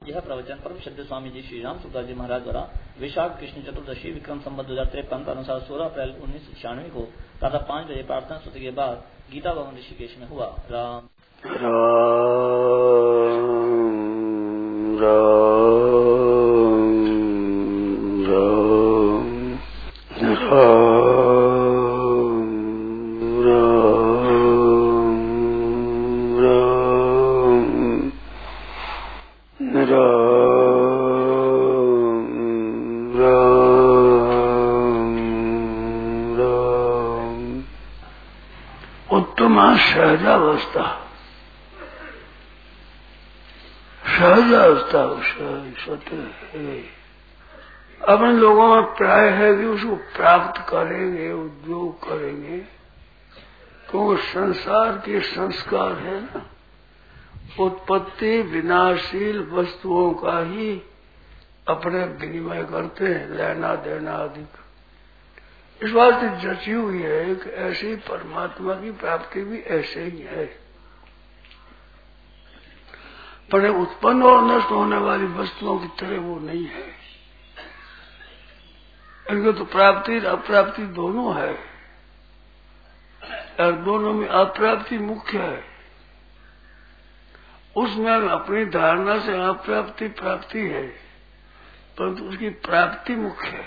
यह प्रवचन परम श्रद्धेय स्वामी जी श्री राम सुखदास जी महाराज द्वारा वैशाख कृष्ण चतुर्दशी विक्रम संवत 2053 के अनुसार 16 अप्रैल 1996 को प्रातः 5 बजे प्रार्थना स्तुति के बाद गीता भवन ऋषिकेश में हुआ। राम सहजावस्था सहजावस्था है। अपने लोगों में प्राय है कि उसको प्राप्त करेंगे, उद्योग करेंगे, क्योंकि संसार के संस्कार है ना, उत्पत्ति विनाशील वस्तुओं का ही अपने विनिमय करते हैं, लेना देना अधिक। इस बात से जची हुई है कि ऐसी परमात्मा की प्राप्ति भी ऐसे ही है, पर उत्पन्न और नष्ट होने वाली वस्तुओं की तरह वो नहीं है। इनको तो प्राप्ति अप्राप्ति दोनों है, और दोनों में अप्राप्ति मुख्य है। उसमें अपनी धारणा से अप्राप्ति प्राप्ति है, परंतु उसकी प्राप्ति मुख्य है।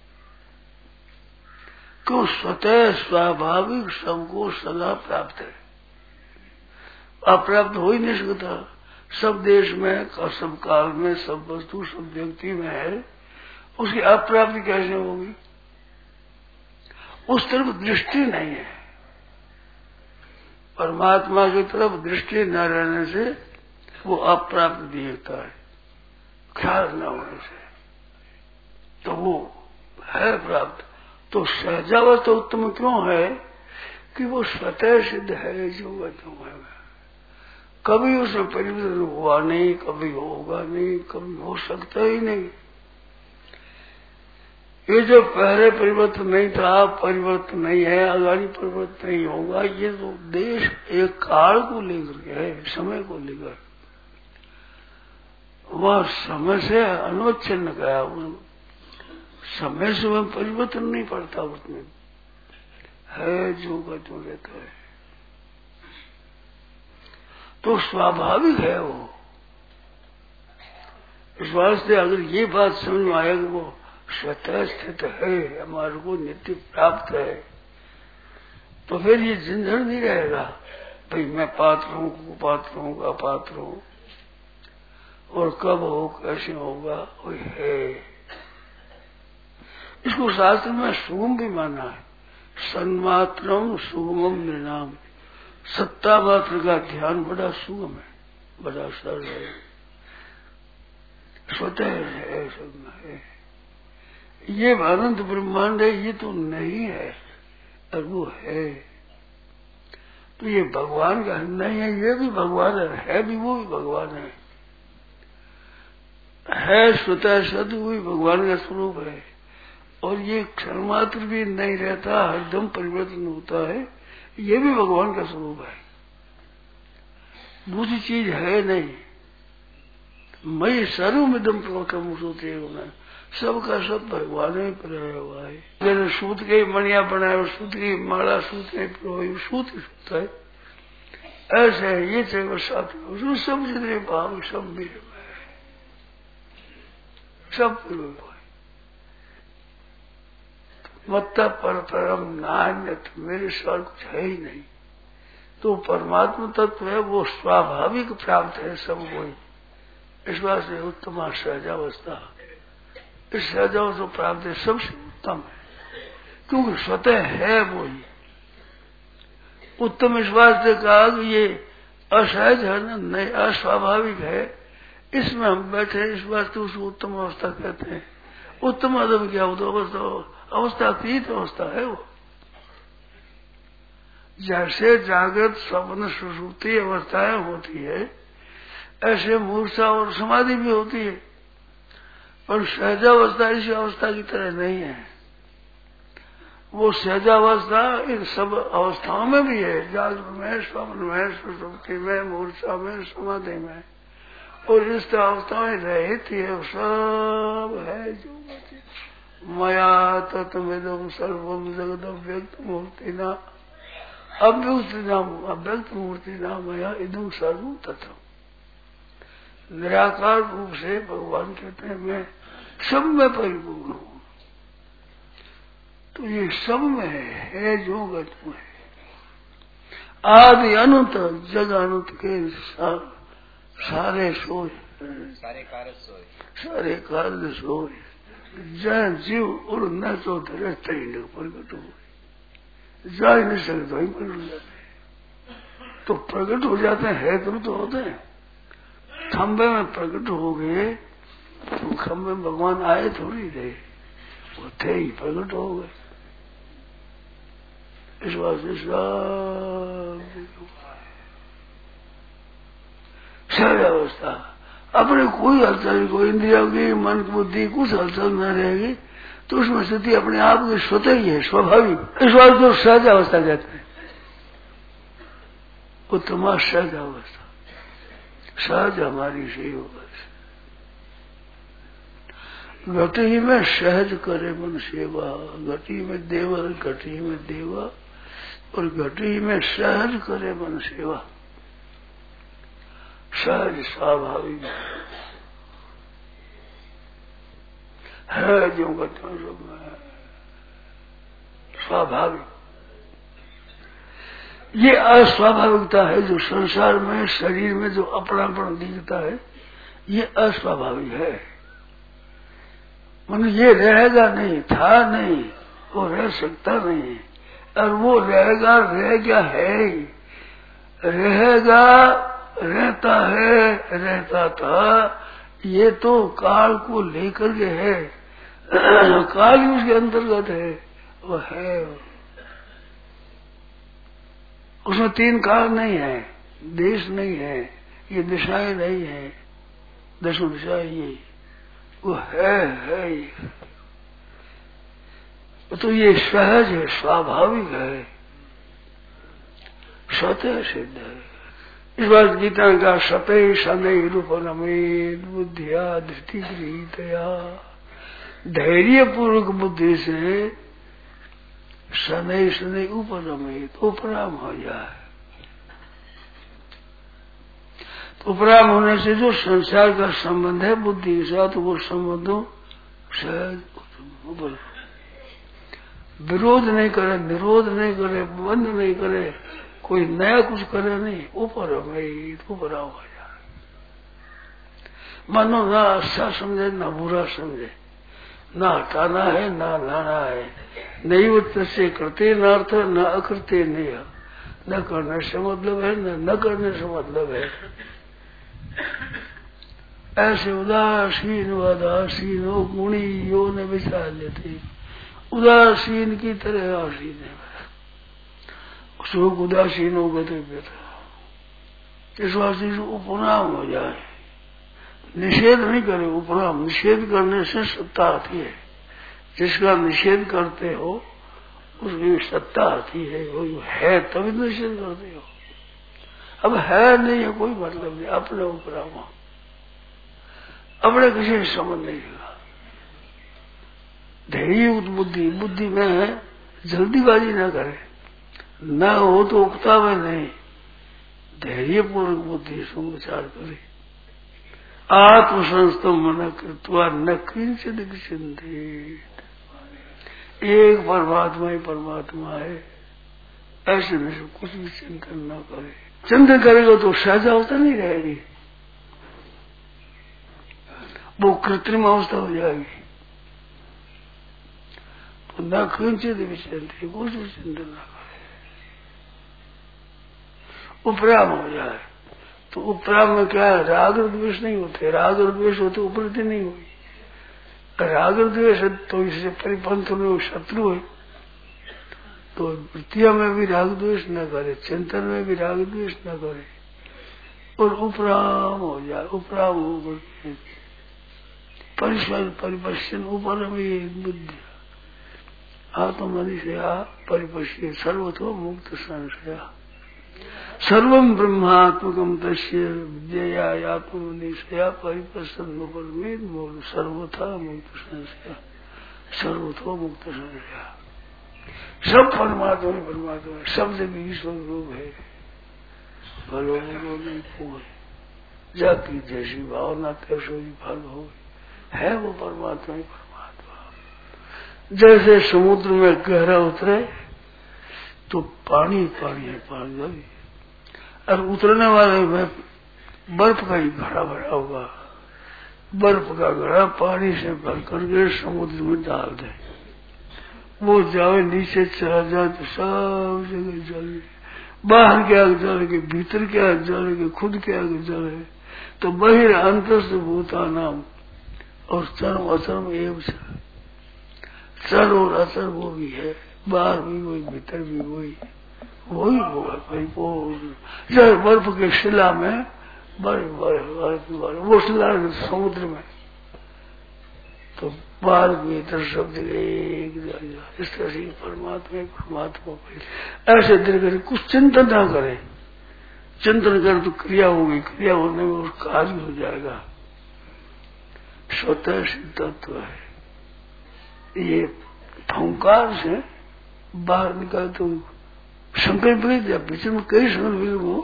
क्यों? स्वतः स्वाभाविक सबको सदा प्राप्त है, अप्राप्त हो ही नहीं सकता। सब देश में, सब काल में, सब वस्तु, सब व्यक्ति में है, उसकी अप्राप्ति कैसे होगी? उस तरफ दृष्टि नहीं है। परमात्मा की तरफ दृष्टि न रहने से वो अप्राप्त दिखता है, ख्याल न होने से, तो वो है प्राप्त। तो सहजावस्था उत्तम क्यों है कि वो स्वतः सिद्ध है, जो वह है। कभी उसमें परिवर्तन हुआ नहीं, कभी होगा नहीं, कभी हो सकता ही नहीं। ये जो पहले परिवर्तन नहीं था, परिवर्तन नहीं है, आगामी परिवर्तन नहीं होगा, ये तो देश एक काल को लेकर के है, समय को लेकर। वह समय से अनुच्छिन्न गया, समय से वह परिवर्तन नहीं पड़ता, उसमें है जो का जो रहता है, तो स्वाभाविक है वो। इस वास्ते अगर ये बात समझ में आए कि वो स्वतः स्थित है, हमारे को नित्य प्राप्त है, तो फिर ये झंझट नहीं रहेगा भाई मैं पात्र हूँ, कुपात्र हूँ, अपात्र हूँ, और कब हो, कैसे होगा, वो है। इसको शास्त्र में सुगम भी माना है। सन्मात्रम सुगमम निर्णाम, सत्ता मात्र का ध्यान बड़ा सुगम है, बड़ा सरल है, स्वतः है, सब में है। ये अनंत ब्रह्मांड है, ये तो नहीं है और वो है। तो ये भगवान का नहीं है, ये भी भगवान है भी वो भी भगवान है स्वतः सद, वो भी भगवान का स्वरूप है। और ये क्षण मात्र भी नहीं रहता, हरदम परिवर्तन होता है, ये भी भगवान का स्वरूप है, दूसरी चीज है नहीं। मई सर्वमिदं प्रोक्तम सोते होना, सबका सब भगवान में पराया हुआ है। जैसे सूत के मणिया बनाए, सूत की माला सूत में पिरोई, सूत ही सूत है, ऐसे है। ये चाहे साथ में सब जितने भाव सब मेरे में है, सब पिरोई। मत्ता पर परम नान्यत, मेरे सवाल कुछ है ही नहीं। तो परमात्मा तत्व है, वो स्वाभाविक प्राप्त है सबको ही। इस बात से उत्तम सहजावस्था, इस सहजावस्था प्राप्त है सबसे उत्तम है, क्योंकि स्वतः है वो ही उत्तम। इस बात से कहा कि ये असहज है ना, नहीं अस्वाभाविक है, इसमें हम बैठे, इस बात से उसको उत्तम अवस्था कहते हैं। उत्तम अदम क्या होता अवस्था, अवस्था अतीत अवस्था है वो। जैसे जागृत स्वप्न सुषुप्ति अवस्थाएं होती है, ऐसे मूर्छा और समाधि भी होती है, पर सहजावस्था इसी अवस्था की तरह नहीं है। वो सहजावस्था इन सब अवस्थाओं में भी है, जागृत में, स्वप्न में, सुषुप्ति में, मूर्छा में, समाधि में। और इस अवस्था में रहित है, सब है जो मया तत्वेदम सर्वम जगत अव्यक्त मूर्ति ना अव्यक्त मूर्ति ना मया इदम सर्वम तत्व। निराकार रूप से भगवान कहते हैं मैं सब में परिपूर्ण हूँ। तो ये सब में है जो गत में आदि अनंत जग अनंत के सारे सोए, सारे कार्य सोए जय जीव और न तो धरे तय प्रकट हो जा ही नहीं सकते, वही प्रकट हो जाते। तो प्रकट हो जाते हैं तो होते हैं। खंबे में प्रकट हो गए तो खंबे में भगवान आए थोड़ी थे, वो थे ही, प्रकट हो गए। इस वास्ते सहज अवस्था अपने कोई हलचल, कोई इंद्रियों की मन की बुद्धि कुछ हलचल न रहेगी तो उसमें स्थिति अपने आप की स्वतः ही है, स्वाभाविक। इस वास्ते तो सहज अवस्था कहते हैं, उत्तम सहज अवस्था। सहज हमारी से होगा। घटी में सहज करे मन सेवा, घटी में देवर, घटी में देवा और घटी में सहज करे मन सेवा। सहज स्वाभाविक है जो घटना सब में स्वाभाविक। ये अस्वाभाविकता है जो संसार में शरीर में जो अपनापन दिखता है, ये अस्वाभाविक है। मन ये रहेगा नहीं, था नहीं, वो रह सकता नहीं, और वो रहेगा, रह गया है ही, रहेगा, रहता है, रहता था, ये तो काल को लेकर के है, काल ही उसके अंतर्गत है, वो है। उसमें तीन काल नहीं है, देश नहीं है, ये दिशाएं नहीं है, दसों दिशाएं ये वो है ही। तो ये सहज है, स्वाभाविक है, स्वतः सिद्ध है। इस बात गीता का सतय शनय रूपनमेद बुद्धिया दृष्टि गृहीतया, धैर्य पूर्वक बुद्धि से शनय शनय उपरमेद उपराम हो जाए। तो उपराम होने से जो संसार का संबंध है बुद्धि के साथ, वो संबंधों सहज विरोध नहीं करे, निरोध नहीं करे, बंद नहीं करे, कोई नया कुछ करे नहीं, ऊपर ऊपरा हो जाए। मानो ना अच्छा समझे ना बुरा समझे, ना हटाना है ना लाना है, नहीं उत्तर से करते न अर्थ न अकर्ते नहीं, न करने से मतलब है न करने से मतलब है। ऐसे उदासीन वदासीन हो गुणी यो न विचार लेते, उदासीन की तरह आसीन है। सुख उदासीन हो गए तो इस वास्ते उपनाम हो जाए, निषेध नहीं करे। उपनाम निषेध करने से सत्ता आती है, जिसका निषेध करते हो उसकी सत्ता आती है, वो है तभी निषेध करते हो। अब है नहीं है कोई मतलब नहीं, अपने उपराम अपने किसी से संबंध नहीं होगा। धैर्य बुद्धि, बुद्धि में है जल्दीबाजी न करे, न हो तो उकतावे नहीं, धैर्य पूर्वक बुद्धि सुविचार करे। आत्मसंस्थो मन कृत्वा न किंचित चिंतित, एक परमात्मा ही परमात्मा है, ऐसे में से कुछ भी चिंतन न करे। चिंतन करेगा तो सहजावस्था नहीं रहेगी, वो कृत्रिम अवस्था हो जाएगी। तो न किंचित भी चिंतित, कुछ भी चिंतन न करे, उपराम हो जाए। तो उपराम में क्या है, राग और द्वेष नहीं होते, राग और द्वेष होते उपरति नहीं हुई। राग और द्वेष तो इससे परिपंथ में शत्रु है, तो वृत्तियों में भी राग द्वेष न करे, चिंतन में भी राग द्वेष न करे, और उपराम हो जाए। उपराम होकर परिपश्यन ऊपर में बुद्धि आत्मनि से परिपश्य सर्वतो मुक्त संशया। सर्वम ब्रह्मात्मकम तस्य विद्या यातो निशया परिप्रसन्न परमेद बोल सर्वथा मुक्त संशय सर्वथो मुक्त संशय। सब परमात्मा ही परमात्मा है, सब जगह ईश्वर रूप है। फलों में फूल जाति जैसी भावना तैसो ही फल हो, है वो परमात्मा ही परमात्मा। जैसे समुद्र में गहरा उतरे तो पानी पानी है, पानी और उतरने वाले में बर्फ का ही घड़ा भरा होगा, बर्फ का घड़ा पानी से भर करके समुद्र में डाल दे, वो जावे नीचे चला जाए तो सब जगह जल, बाहर के आगे जलेंगे, भीतर के आगे जलेंगे, खुद के आगे जले। तो बहिर अंतर से भूता नाम और चरम अचरम एवं चर और अचर वो भी है, बाहर भी वही भीतर भी वही वही होगा भाई। वो जैसे बर्फ के शिला में बर्फ वो शिला समुद्र में तो बाहर भीतर सब जगह एक इस तरह से परमात्मा परमात्मा ऐसे दीर्घ कुछ चिंतन ना करे। चिंतन कर तो क्रिया होगी, क्रिया होने में वो कार्य हो जाएगा। स्वतः सिद्धत्व है ये। फंकार से बाहर निकाल तो संकल्प या पीछे में कई संकल्प वो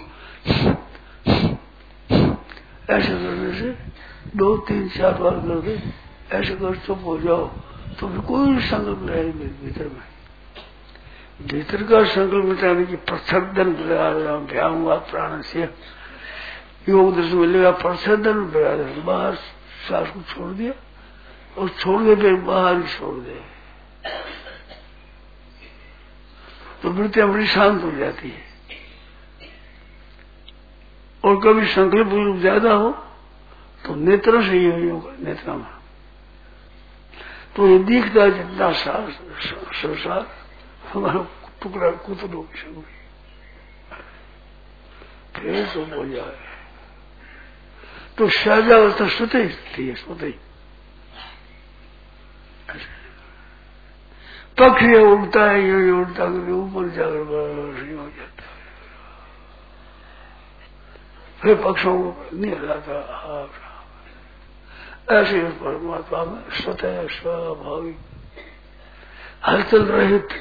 ऐसे करने से 2 3 4 बार कर दे, ऐसे कर चुप हो जाओ तो फिर कोई संकल्प नहीं भीतर में। भीतर का संकल्प मिटाने की प्रच्छदन भ्याऊंगा प्राण से योग दर्शन मिलेगा। प्रच्छदन बाहर सांस को छोड़ दिया और छोड़ के फिर बाहर ही छोड़ दे तो वृत्तियां बड़ी शांत हो जाती है। और कभी संकल्प ज्यादा हो तो नेत्र से ही होगा, नेत्र में तो ये दिखता है जितना संसार हमारा टुकड़ा कुतलों की संग फिर तो हो जाए तो सहजावस्था स्वतः स्थिति है, स्वतः पक्षी उड़ता है, ये उड़ता करके ऊपर जाकर नहीं हो जाता है, फिर पक्षों को नहीं हलाता। ऐसे परमात्मा में स्वतः स्वाभाविक हलचल रहित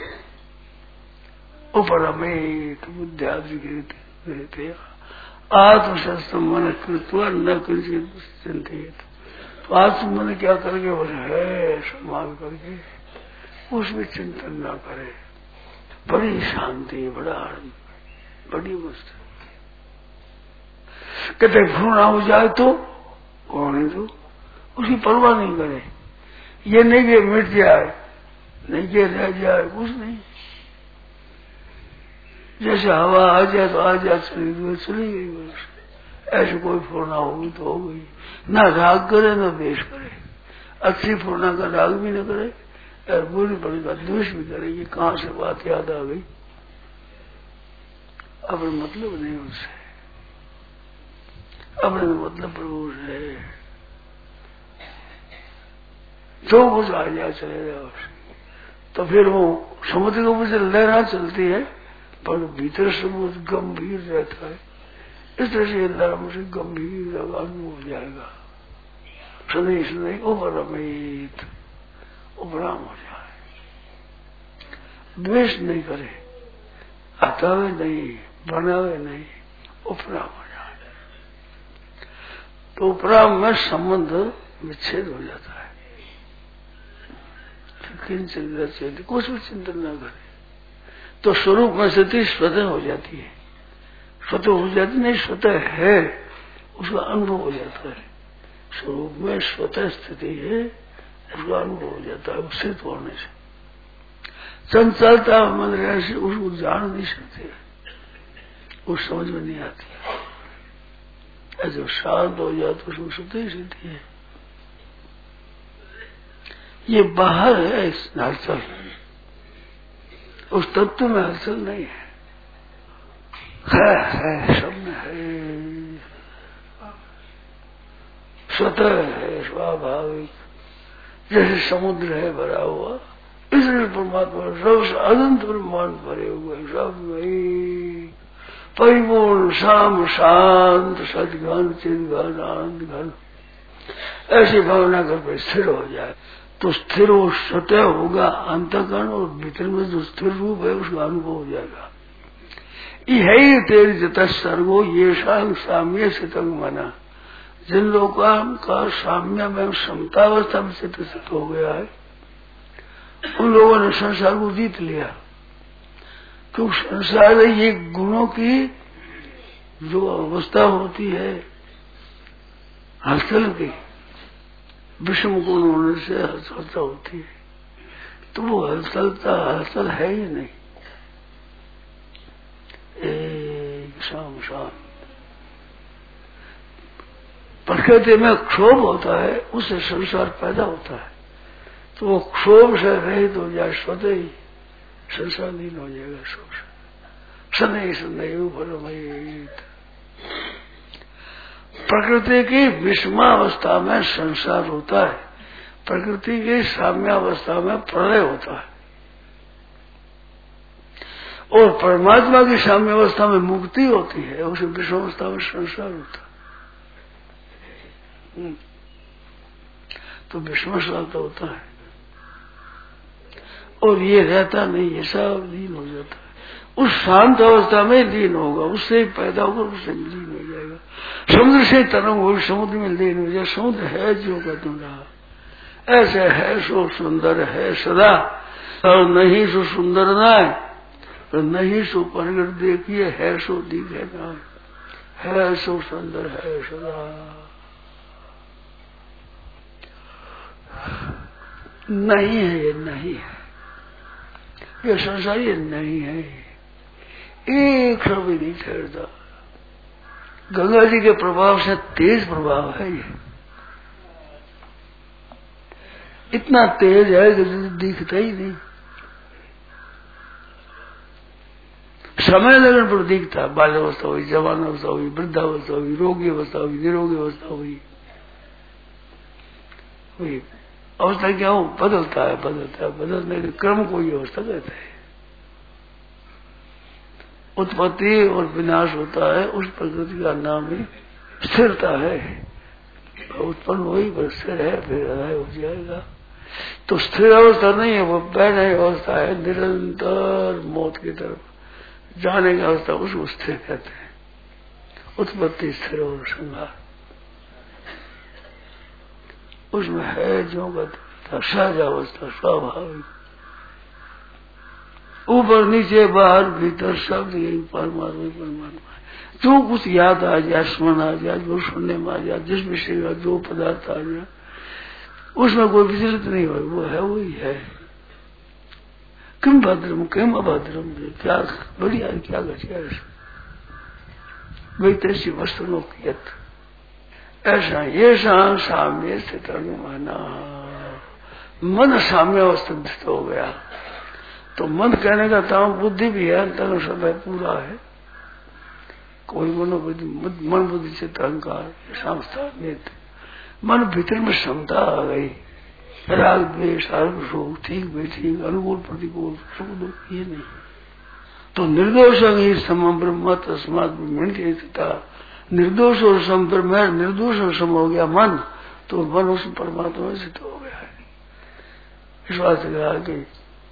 उपरमित बुद्धियादि रहते आत्मशस्त्र मन कृत्वा न किंचित चिंतित। तो आत्म मन क्या करके बोले है सम्मान करके उसमें चिंतन ना करे, बड़ी शांति, बड़ा आनंद, बड़ी मस्त। कहते घृणा हो जाए तो होने दो, उसकी परवाह नहीं करे। ये नहीं कि मिट जाए, नहीं कि रह जाए, कुछ नहीं। जैसे हवा आ जाए तो आ जाए, चली गई चली गई, बस ऐसे कोई पूर्णा होगी तो हो गई। ना राग करे ना द्वेष करे, अच्छी पूर्णा का राग भी न करे और बुरी बड़ी का द्वेष भी करे। ये कहाँ से बात याद आ गई, अपने मतलब नहीं उससे, अपने मतलब प्रभु है। जो कुछ आ जाए चले जाओ, तो फिर वो समुद्र के ऊपर से लहरा चलती है पर भीतर समुद्र गंभीर रहता है। इस तरह से नरम से गंभीर अनुभव हो जाएगा। सदैव सदैव उपरमित उपराम हो जाए, द्वेष नहीं करे, हटावे नहीं, बनावे नहीं, उपराम हो जाए। तो उपराम में संबंध विच्छेद हो जाता है। किंचित कुछ भी चिंतन न करे तो स्वरूप में स्थिति स्वतः हो जाती है। स्वतः हो जाती नहीं, स्वतः है, उसका अनुभव हो जाता है। स्वरूप में स्वतः स्थिति है, उसका अनुभव हो जाता है। उससे तोड़ने से चंचलता मन रहने से उसको जान नहीं सकते, उस समझ में नहीं आती। ऐसे शांत हो जाए तो उसमें स्वतः स्थिति है। ये बाहर है हलचल, उस तत्व में हलचल नहीं है, है सब में है, स्वतः है, स्वाभाविक। जैसे समुद्र है भरा हुआ, इसलिए परमात्मा सब अनंत ब्रह्मांड भरे हुए, सब में परिपूर्ण शाम शांत सदघन चिदघन आनंद घन, ऐसी भावना कर स्थिर हो जाए तो स्थिर हो सतह होगा अंतःकरण, और भीतर में जो स्थिर रूप है उसका अनुभव हो जाएगा। यही तेरी जता सर्गो ये शांग साम्य से तक माना, जिन लोगों का साम्य में समतावस्था में चित्त हो गया है उन लोगों ने संसार को जीत लिया। क्योंकि संसार ये गुणों की जो अवस्था होती है हलचल की, विषम गुण होने से हलचलता होती है, तो वो हलचल है ही नहीं। एक शाम शाम प्रकृति में क्षोभ होता है, उससे संसार पैदा होता है, तो वो क्षोभ से रहित हो जाए स्वतः ही संसार लीन हो जाएगा। क्षोभ सदैव सदैव परमहित। प्रकृति की विषमावस्था में संसार होता है, प्रकृति की साम्यावस्था में प्रलय होता है, और परमात्मा की साम्यावस्था में मुक्ति होती है, उसे विषमावस्था में संसार होता है। तो विषमावस्था होता है और ये रहता नहीं, ये सब लीन हो जाता है। उस शांत अवस्था में लीन होगा, उससे पैदा होगा, उससे लीन हो जाएगा। समुद्र से तरंग हो, समुद्र में लीन हो जाए। समुद्र है जो का तुम रहा, ऐसे है सो सुंदर है सदा, और नहीं सो सुंदर ना है, तो नहीं सो प्रगट देखिए, है सो दिखे ना, है सो सुंदर है सदा। नहीं है ये, नहीं है ये संसार, ये नहीं है, एक क्षण भी नहीं ठहरता। गंगा जी के प्रभाव से तेज प्रभाव है ये, इतना तेज है कि दिखता ही नहीं। समय लगन पर दिखता, बाल्यावस्था हुई, जवानावस्था हुई, वृद्धावस्था हुई, रोगी अवस्था हुई, निरोगी अवस्था हुई। अवस्था क्या हो, बदलता है, बदलने के क्रम को ये अवस्था कहते हैं। उत्पत्ति और विनाश होता है, उस प्रकृति का नाम ही स्थिरता है। उत्पन्न हुई पर स्थिर है, फिर अधाय हो जाएगा। तो स्थिर अवस्था नहीं है, वो बैठने अवस्था है, निरंतर मौत की तरफ जाने की अवस्था, उसको स्थिर कहते हैं। उत्पत्ति स्थिर और संहार, उसमें है जो गति सहज अवस्था, स्वाभाविक। ऊपर नीचे बाहर भीतर सब यही परमात्मा परमात्मा है। जो कुछ याद आ जाए, स्मरण आ जाए, जो सुनने में आ जाए, जिस विषय का जो पदार्थ आ जाए, उसमें कोई विचलित नहीं हो, वो है वही है। किम भद्रम किम अभद्रम, क्या बढ़िया क्या घटिया, वही तैसी वस्तु कियत, ऐसा ये साम्य स्थित अनुमाना। मन साम्य अवस्था स्थित हो गया तो मन कहने का ताम बुद्धि भी है, अंतरंग सब है, पूरा है। कोई मनोबुद्धि मन बुद्धि से अहंकार संस्था, मन भीतर में क्षमता आ गई, राग द्वेष आरोप शोक, ठीक बेठीक, अनुकूल प्रतिकूल, सुख दुख, ये नहीं। तो निर्दोष ही सम ब्रह्म तस्मात् ब्रह्मण्य की स्थिता। निर्दोष और सम ब्रह्म, निर्दोष और सम हो गया मन, तो मन उस परमात्मा से तो हो गया है। इस बात से कहा कि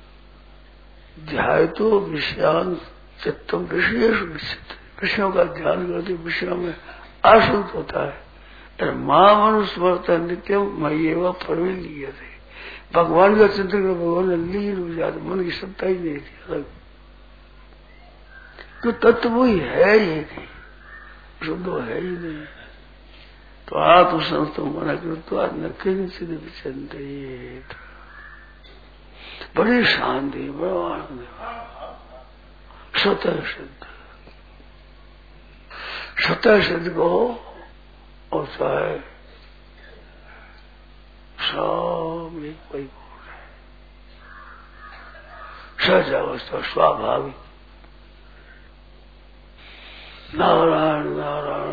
ध्याय तो विषयान चित्तम विषयेषु विचित, विषयों का ध्यान करते विषयों में आसक्त होता है। मां मनुस्मृत नित्यम मय्येव प्रविलीयते, भगवान का चिंतन कर भगवान लीन हो जाते, मन की सत्ता ही नहीं थी अलग। तो तत्व वही है ही नहीं, शुद्ध है ही नहीं। तो आत्म संस्थो मना कृत्वा न किंचित विचिंतित, बड़ी शांति, बड़ा आनंद, स्वतः सिद्ध, स्वतः सिद्ध को और चाहे सब एक परिपूर्ण है, सहज अवस्था, स्वाभाविक। नारायण नारायण